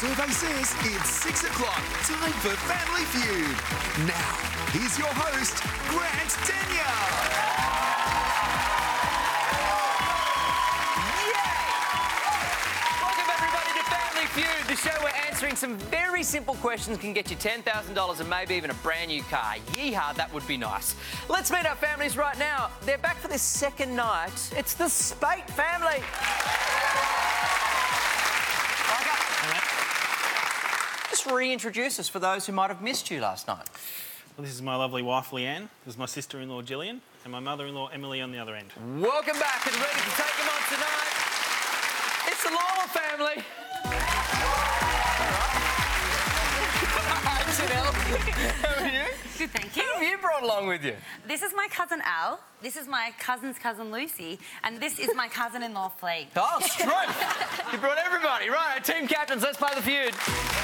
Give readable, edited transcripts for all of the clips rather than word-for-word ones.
survey says it's 6 o'clock. Time for Family Feud. Now, here's your host, Grant Denyer. Feud, the show where answering some very simple questions can get you $10,000 and maybe even a brand new car. Yeehaw, that would be nice. Let's meet our families right now. They're back for this second night. It's the Spate family. Just reintroduce us for those who might have missed you last night. Well, this is my lovely wife, Leanne. This is my sister-in-law, Gillian, and my mother-in-law, Emily, on the other end. Welcome back and ready to take them on tonight. It's the Lawler family. How are you? Good, thank you. Who have you brought along with you? This is my cousin Al, this is my cousin's cousin Lucy, and this is my cousin-in-law Flea. Oh, straight! You brought everybody. Right, team captains, let's play the feud.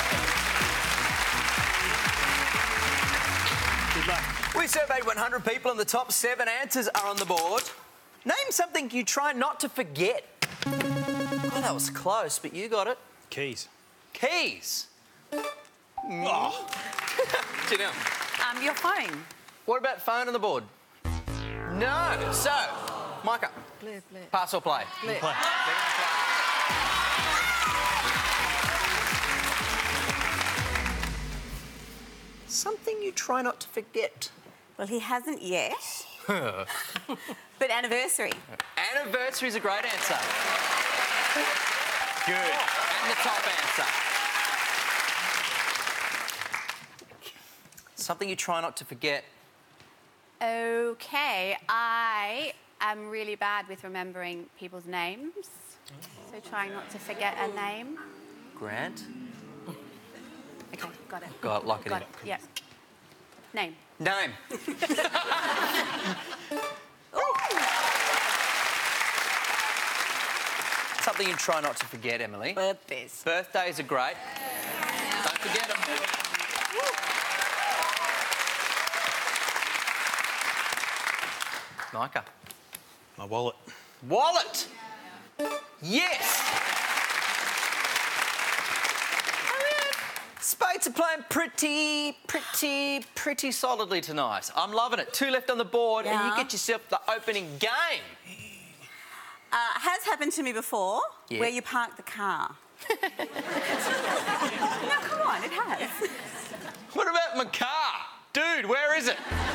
Good luck. We surveyed 100 people and the top 7 answers are on the board. Name something you try not to forget. Oh, that was close, but you got it. Keys. Keys. Oh. Janelle. Your phone. What about phone on the board? No. So, Micah. Blue. Pass or play? Blue. Play. Something you try not to forget. Well, he hasn't yet. But anniversary. Anniversary is a great answer. Good. And the top answer. Something you try not to forget. Okay, I am really bad with remembering people's names, so trying not to forget a name. Grant. Okay, got it. Got it, lock it in. Yep. Name. Name. Something you try not to forget, Emily. Birthdays. Birthdays are great. Don't forget them. Micah. My wallet. Wallet. Yes. Spades are playing pretty solidly tonight. I'm loving it. 2 left on the board and you get yourself the opening game. Has happened to me before, Yeah. where you park the car. No, come on, it has. What about my car? Dude, where is it?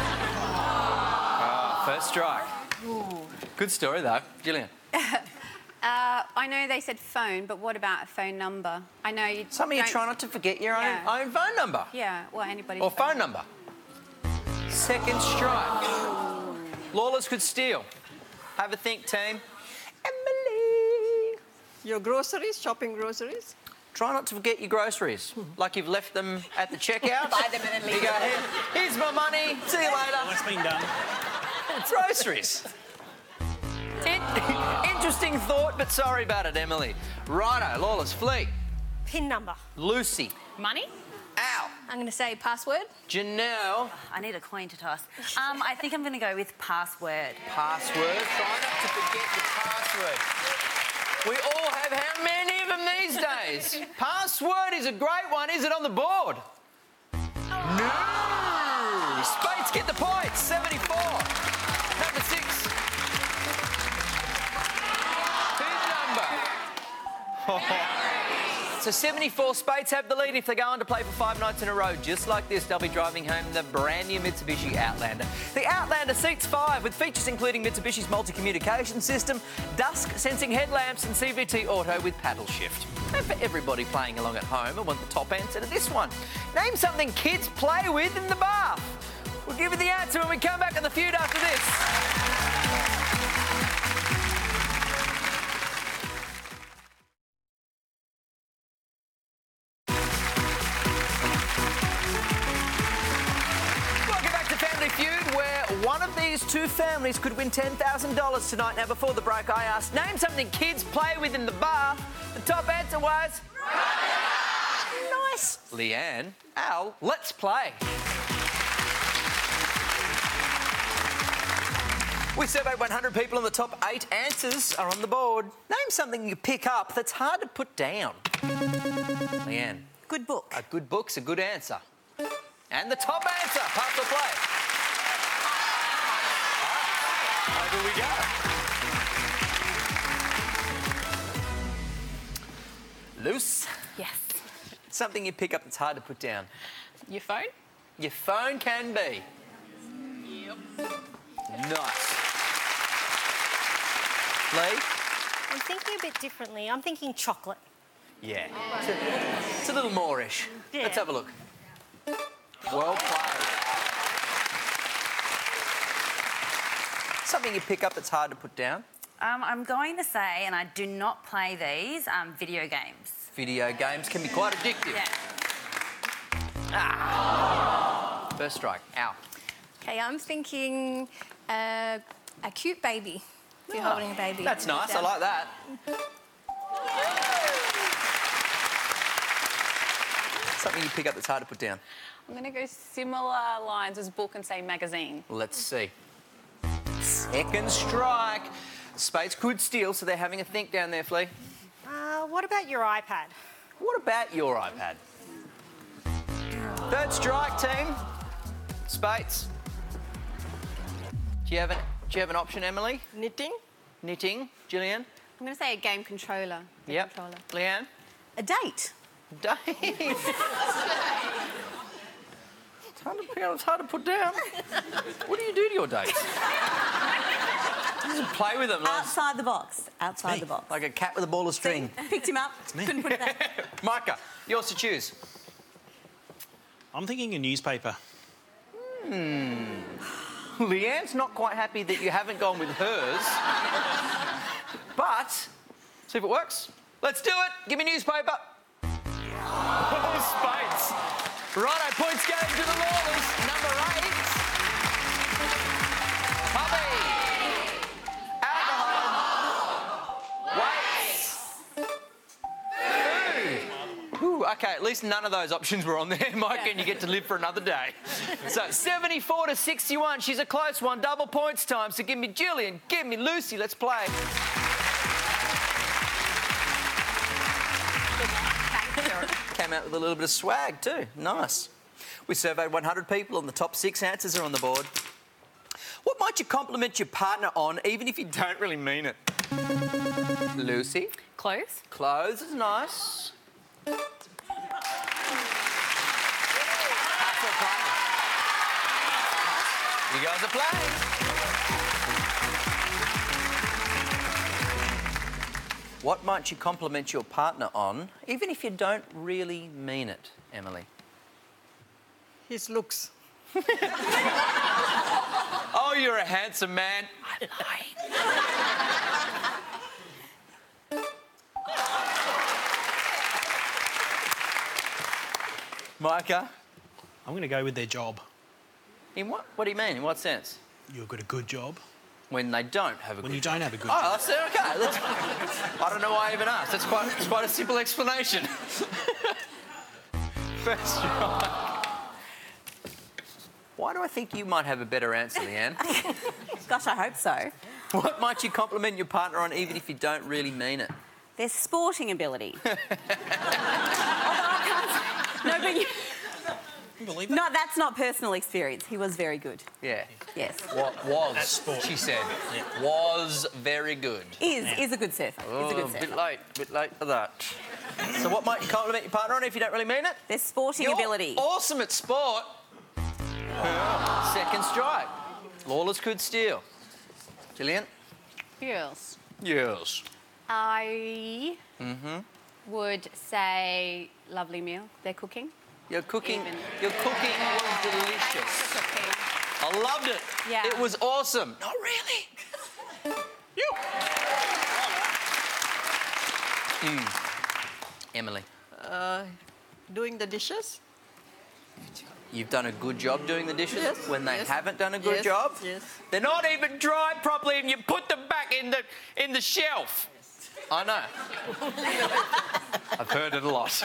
First strike. Ooh. Good story, though. Gillian. I know they said phone, but what about a phone number? I know you. Something you don't- try not to forget your Yeah. own phone number. Yeah, well, anybody's Or phone number. Second strike. Lawless could steal. Have a think, team. Emily. Your groceries, shopping groceries? Try not to forget your groceries. Like you've left them at the checkout. Buy them and then leave You go, them. here's my money. See you later. Well, that's been done. Groceries. Interesting thought, but sorry about it, Emily. Righto, Lawless, Flea. PIN number. Lucy. Money. Al. I'm going to say password. Janelle. I need a coin to toss. I think I'm going to go with password. Password. Try not to forget your password. We all have how many of them these days? Password is a great one. Is it on the board? No. Spades get the points. 74. Number 6. So 74 Spades have the lead if they go on to play for 5 nights in a row. Just like this, they'll be driving home the brand new Mitsubishi Outlander. The Outlander seats 5 with features including Mitsubishi's multi-communication system, dusk-sensing headlamps and CVT Auto with paddle shift. And for everybody playing along at home, I want the top answer to this one. Name something kids play with in the bath. We'll give you the answer when we come back on the feud after this. One of these 2 families could win $10,000 tonight. Now, before the break, I asked, name something kids play with in the bath. The top answer was... Nice. Leanne, Al, let's play. We surveyed 100 people and the top 8 answers are on the board. Name something you pick up that's hard to put down. Leanne. Good book. A good book's a good answer. And the top answer. Pass or play? Over we go. Loose. Yes. Something you pick up that's hard to put down. Your phone? Your phone can be. Yep. Nice. Lee? I'm thinking a bit differently. I'm thinking chocolate. Yeah. It's a little moreish. Yeah. Let's have a look. Well played. Something you pick up that's hard to put down. I'm going to say, and I do not play these, video games. Video games can be quite addictive. Yeah. First strike. Ow. Okay, I'm thinking a cute baby. If you're holding a baby. That's nice. I like that. Something you pick up that's hard to put down. I'm going to go similar lines as book and say magazine. Let's see. Second strike. Spades could steal, so they're having a think down there, Flea. What about your iPad? What about your iPad? Third strike, team. Spades. Do you have an option, Emily? Knitting. Knitting. Gillian? I'm going to say a game controller. Yep. Controller. Leanne? A date. Dave. It's hard to put down. What do you do to your dates? Just play with them. Outside the box. Outside the box. Like a cat with a ball of string. Picked him up. Couldn't put it down. Micah, yours to choose. I'm thinking a newspaper. Leanne's not quite happy that you haven't gone with hers. But, see if it works. Let's do it. Give me newspaper. Oh, Spades. Righto, points going to the Lawlers. Number 8. Puppy. Alcohol. Weights. Food. Ooh, OK, at least none of those options were on there, Mike, and you get to live for another day. So 74 to 61. She's a close one. Double points time. So give me Gillian, give me Lucy. Let's play. Came out with a little bit of swag too. Nice. We surveyed 100 people and the top 6 answers are on the board. What might you compliment your partner on even if you don't really mean it? Lucy? Clothes. Clothes is nice. Pass or play? You guys are playing. What might you compliment your partner on, even if you don't really mean it, Emily? His looks. Oh, you're a handsome man. I lied. Micah? I'm going to go with their job. In what? What do you mean? In what sense? You've got a good job. When they don't have a When good you job. don't have a good Oh, job. that's okay. I don't know why I even asked. It's quite a simple explanation. First strike. Why do I think you might have a better answer, Leanne? Gosh, I hope so. What might you compliment your partner on even if you don't really mean it? Their sporting ability. Although I can't... No, but you... Believe that? No, that's not personal experience. He was very good. Yeah. Yes. What was, That's sport. she said. Was very good. Is a good surfer. Oh, Is a good a surfer. bit late for that. So what might you compliment your partner on if you don't really mean it? Their sporting You're ability. awesome at sport. Second strike. Lawless could steal. Gillian? Yes. Yes. I would say lovely meal. They're cooking. Your cooking Even. was delicious. Cooking. I loved it. Yeah. It was awesome. Not really. Emily, Doing the dishes. you've done a good job doing the dishes Yes, when they yes. haven't done a good Yes, job. yes. They're not even dried properly, and you put them back in the shelf. I know. I've heard it a lot.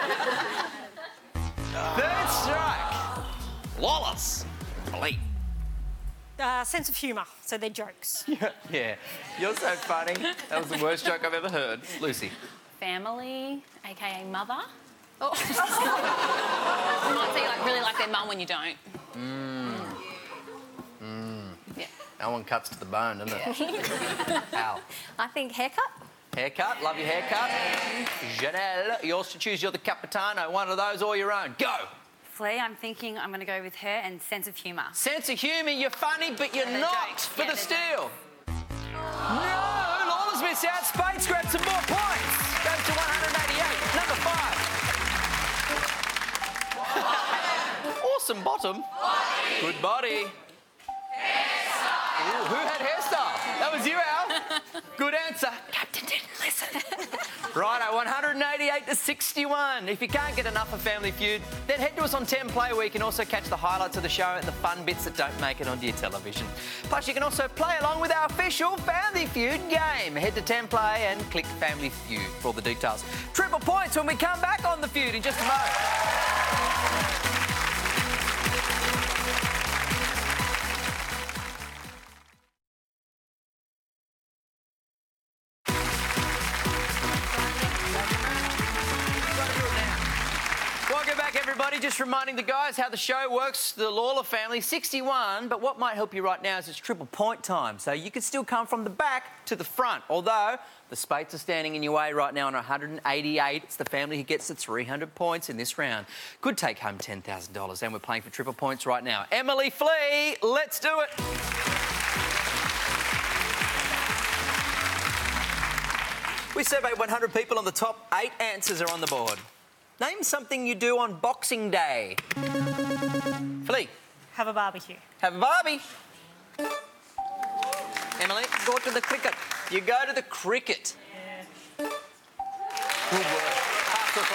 Third strike. Lawless. Bleep. Sense of humour, so they're jokes. Yeah, you're so funny. That was the worst joke I've ever heard. Lucy. family, aka mother. Oh. You might say you like, really like their mum when you don't. Yeah. That one cuts to the bone, doesn't it? Al. I think haircut. Haircut, love your haircut. Janelle, yours to choose. You're the Capitano. One of those or your own. Go. Flea, I'm thinking I'm going to go with her and sense of humour. Sense of humour, you're funny, but you're not jokes. for Yeah, the they're steal. No, Lawler's missed out. Spades grabbed some more points. Goes to 188. Number 5. Awesome bottom. Body. Good body. Ooh, who had hairstyle? That was you, Al. Good answer. Captain didn't listen. Righto, 188 to 61. If you can't get enough of Family Feud, then head to us on 10 Play where you can also catch the highlights of the show and the fun bits that don't make it onto your television. Plus, you can also play along with our official Family Feud game. Head to 10 Play and click Family Feud for all the details. Triple points when we come back on the feud in just a moment. Everybody, just reminding the guys how the show works, the Lawler family, 61, but what might help you right now is it's triple point time, so you could still come from the back to the front, although the Spates are standing in your way right now on 188. It's the family who gets the 300 points in this round. Could take home $10,000, and we're playing for triple points right now. Emily Flea, let's do it. We surveyed 100 people, and the top 8 answers are on the board. Name something you do on Boxing Day. Flea. Have a barbecue. Have a barbie. Emily, go to the cricket. You go to the cricket. Yeah. Good work. Pass or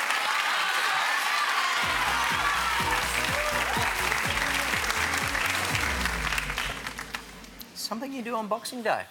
play? Something you do on Boxing Day.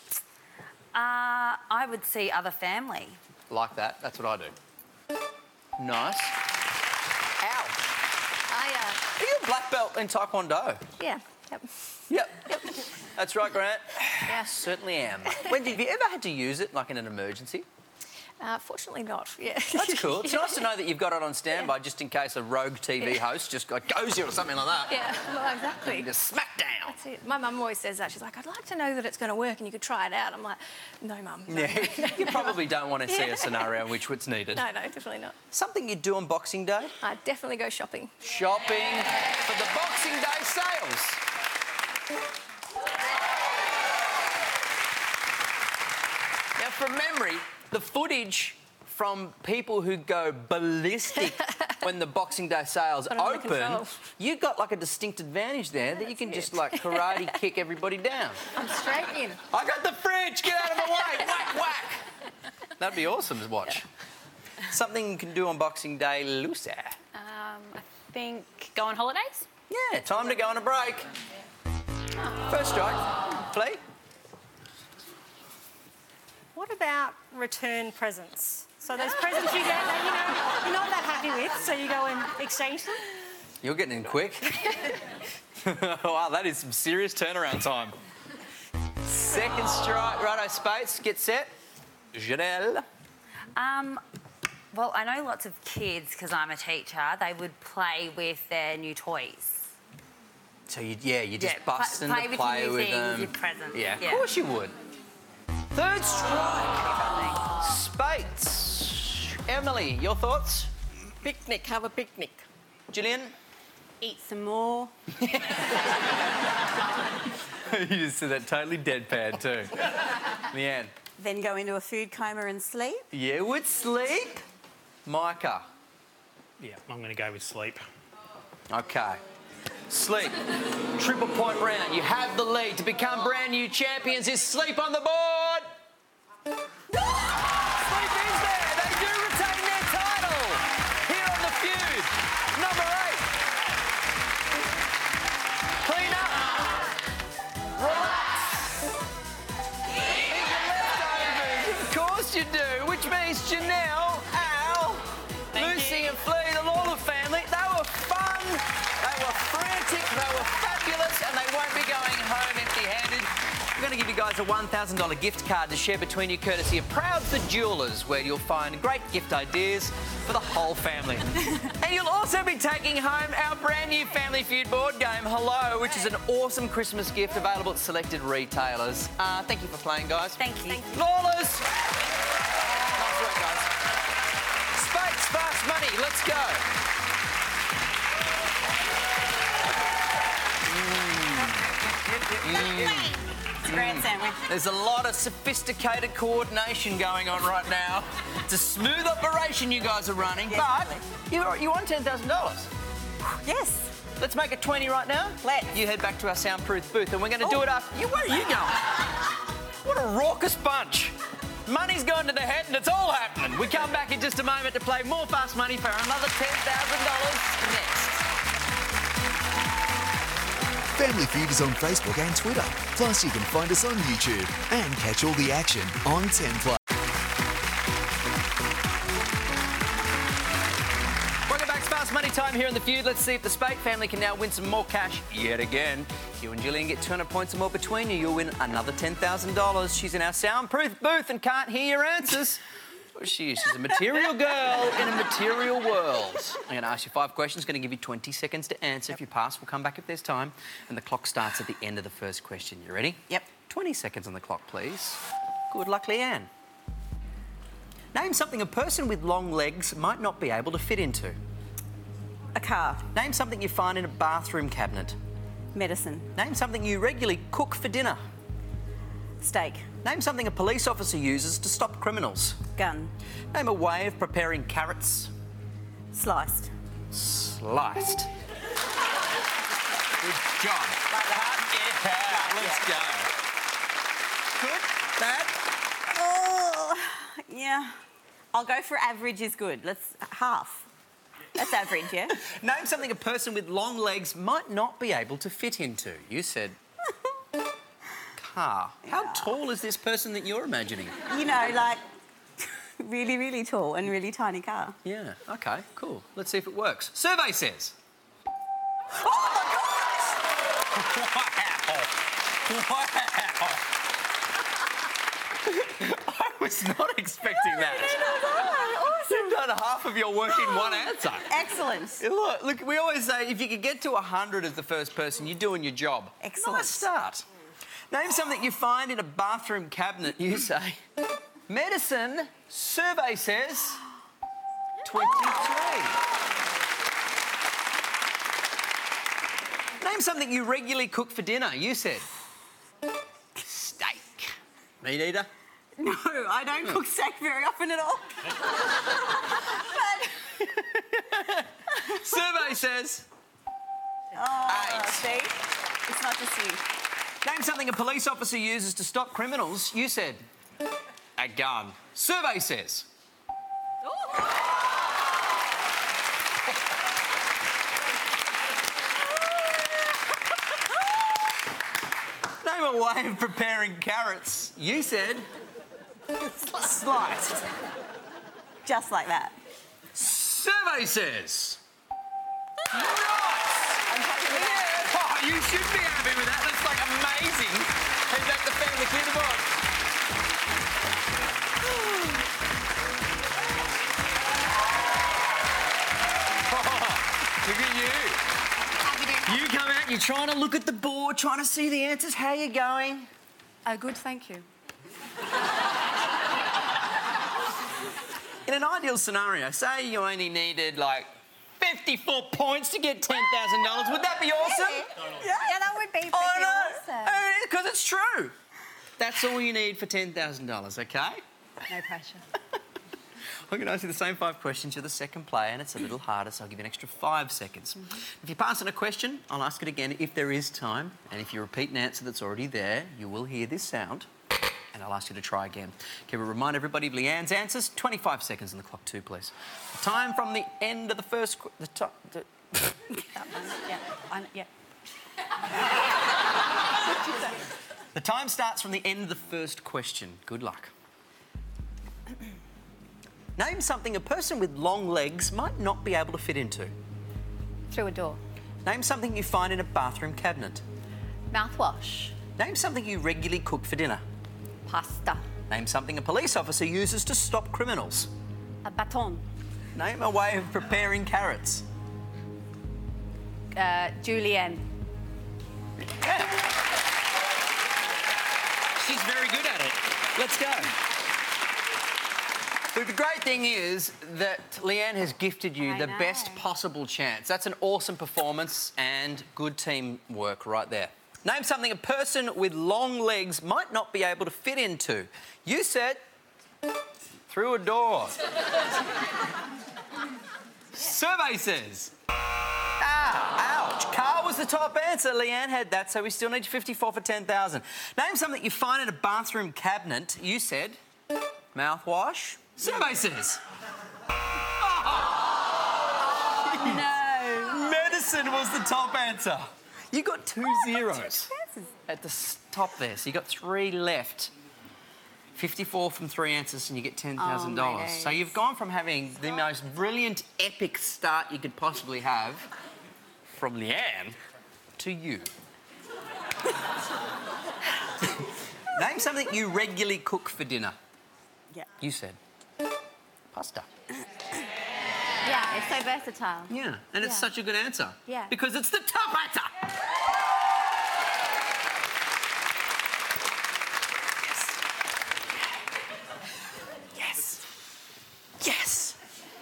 I would see other family. Like that. That's what I do. Nice. Ow. Are you a black belt in Taekwondo? Yeah. Yep. Yep. That's right, Grant. Yeah. Certainly am. When have you ever had to use it, like in an emergency? Fortunately not, yeah. That's cool. It's nice to know that you've got it on standby just in case a rogue TV host just goes you or something like that. Yeah, well, exactly. You just smack down. That's it. My mum always says that. She's like, I'd like to know that it's going to work and you could try it out. I'm like, no, Mum. No. Yeah, you probably don't want to see a scenario in which it's needed. No, definitely not. Something you do on Boxing Day? I definitely go shopping. Shopping for the Boxing Day sales. Now, from memory, the footage from people who go ballistic when the Boxing Day sales open, you got like a distinct advantage there that you can just like karate kick everybody down. I'm straight in. I got the fridge, get out of the way, whack, whack. That'd be awesome to watch. Something you can do on Boxing Day, Lucy. I think go on holidays. Yeah, time to go on a break. First strike, Flea. What about return presents? So those presents you get that, you're not that happy with, so you go and exchange them? You're getting in quick. Wow, that is some serious turnaround time. Second strike, righto, Spates, get set. Janelle. Well, I know lots of kids, because I'm a teacher, they would play with their new toys. So you just bust them to with play your new with things, them. your presents. Yeah, of course you would. Third strike, Spates. Emily, your thoughts? Picnic, have a picnic. Gillian? Eat some more. You just said that totally deadpan too. Leanne? Then go into a food coma and sleep. Yeah, would sleep. Micah? Yeah, I'm going to go with sleep. Okay. Sleep. Triple point round. You have the lead to become brand new champions. Is Sleep on the board? Sleep is there. They do retain their title here on the feud. Number 8. Clean up. Relax. Eat your leftovers. Of course you do. Which means Janelle, Al, Lucy and Flea, the Lawler family, they were fun. They were frantic, they were fabulous, and they won't be going home empty-handed. We're going to give you guys guys a $1,000 gift card to share between you, courtesy of Prouds the Jewelers, where you'll find great gift ideas for the whole family. And you'll also be taking home our brand new Family Feud board game, Hello, which is an awesome Christmas gift available at selected retailers. Thank you for playing, guys. Thank you. Lawless! Nice work, guys. Space, fast money, let's go. It's a grand sandwich. There's a lot of sophisticated coordination going on right now. It's a smooth operation you guys are running, but you won $10,000. Yes. Let's make it 20 right now. Let's. You head back to our soundproof booth and we're going to do it after... Where are you going? What a raucous bunch. Money's gone to the head and it's all happening. We come back in just a moment to play more Fast Money for another $10,000 next. Family Feud is on Facebook and Twitter. Plus, you can find us on YouTube and catch all the action on 10+. Welcome back to Fast Money time here in the Feud. Let's see if the Spate family can now win some more cash yet again. If you and Gillian get 200 points or more between you, you'll win another $10,000. She's in our soundproof booth and can't hear your answers. Well, she's a material girl in a material world. I'm going to ask you 5 questions, going to give you 20 seconds to answer. If you pass, we'll come back if there's time. And the clock starts at the end of the first question. You ready? Yep. 20 seconds on the clock, please. Good luck, Leanne. Name something a person with long legs might not be able to fit into. A car. Name something you find in a bathroom cabinet. Medicine. Name something you regularly cook for dinner. Steak. Name something a police officer uses to stop criminals. Gun. Name a way of preparing carrots. Sliced. Sliced. Good job. Like that? Yeah, let's go. Good? Bad? Oh, yeah. I'll go for average is good. Let's half. That's average, yeah? Name something a person with long legs might not be able to fit into. You said car. How tall is this person that you're imagining? You know, like really, really tall and really tiny car. Yeah, OK, cool. Let's see if it works. Survey says... Oh, my gosh! Wow! I was not expecting that. Awesome. You've done half of your work in one answer. Excellent. Look, we always say if you could get to 100 as the first person, you're doing your job. Excellent. Nice start. Name something you find in a bathroom cabinet. You say medicine. Survey says 23. Name something you regularly cook for dinner. You said steak. Meat eater? No, I don't cook steak very often at all. Survey says 8. See? It's not just you. Name something a police officer uses to stop criminals. You said a gun. Survey says... Name a way of preparing carrots. You said... sliced. Just like that. Survey says... Nice! Oh, you should be happy with that. That's like amazing. Head back to Family Feud tomorrow. Look at you. You come out, you're trying to look at the board, trying to see the answers. How you going? Good, thank you. In an ideal scenario, say you only needed, like, 54 points to get $10,000. Would that be awesome? Yeah, that would be pretty awesome. Because it's true. That's all you need for $10,000, OK? No pressure. I'm going to ask you the same 5 questions. You're the second player, and it's a little harder, so I'll give you an extra 5 seconds. If you pass on a question, I'll ask it again if there is time. And if you repeat an answer that's already there, you will hear this sound. And I'll ask you to try again. Can we remind everybody of Leanne's answers? 25 seconds on the clock too, please. The time from the end of the first... The time starts from the end of the first question. Good luck. Name something a person with long legs might not be able to fit into. Through a door. Name something you find in a bathroom cabinet. Mouthwash. Name something you regularly cook for dinner. Pasta. Name something a police officer uses to stop criminals. A baton. Name a way of preparing carrots. Julienne. Yeah. She's very good at it. Let's go. But the great thing is that Leanne has gifted you the best possible chance. That's an awesome performance and good teamwork right there. Name something a person with long legs might not be able to fit into. You said through a door. Survey says. Ouch. Car was the top answer. Leanne had that, so we still need 54 for 10,000. Name something you find in a bathroom cabinet. You said mouthwash. Survey says. No. Medicine was the top answer. You got 2 zeros at the top there, so you got 3 left. 54 from 3 answers and you get $10,000. So you've gone from having the most brilliant, epic start you could possibly have from Leanne to you. Name something you regularly cook for dinner. Yeah. You said pasta. Yeah, it's so versatile. Yeah, and it's such a good answer. Yeah. Because it's the top answer. Yes.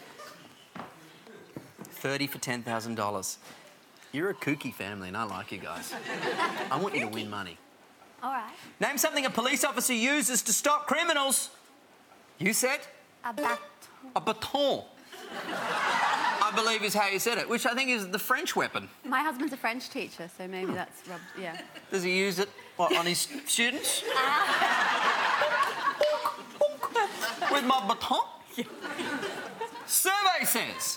30 for $10,000. You're a kooky family and I like you guys. I want you to win money. All right. Name something a police officer uses to stop criminals. You said? A baton. A baton. I believe is how you said it, which I think is the French weapon. My husband's a French teacher, so maybe that's rubbed, yeah. Does he use it on his students? With my baton? Survey says.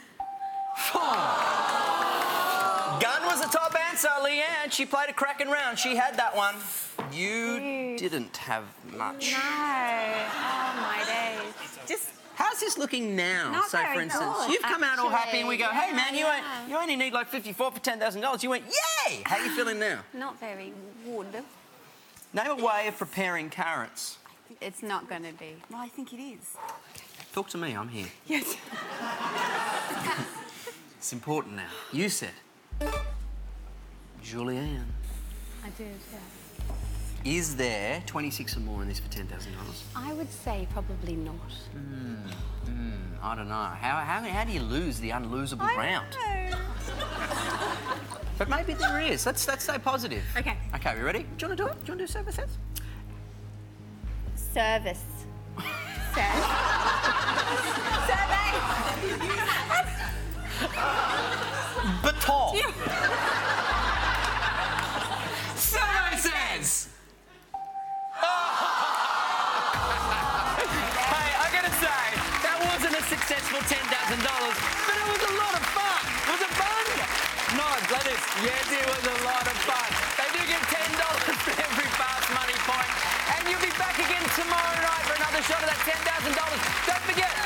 Gun was the top answer, Leanne. She played a cracking round. She had that one. You didn't have much. No. Oh, my days. Just how's this looking now? Not so, very for instance, good, you've come out all happy and we go, hey, man, yeah. you only need like 54 for $10,000. You went, yay! How are you feeling now? Not very good. Name a way of preparing carrots. It's not going to be. Well, I think it is. Talk to me, I'm here. Yes. It's important now. You said Julianne. I did, yeah. Is there 26 or more in this for $10,000? I would say probably not. I don't know. How do you lose the unlosable round? But maybe there is. Let's stay positive. Okay. Okay, we ready? Do you want to do it? Do you want to do services? Service. Baton. Survey says. Hey, I gotta say, that wasn't a successful $10,000, but it was a lot of fun. Was it fun? No, Gladys. Yes, it was a lot of fun. They do get $10 for every fast money point, and you'll be back again tomorrow night for another shot of that $10,000. Don't forget,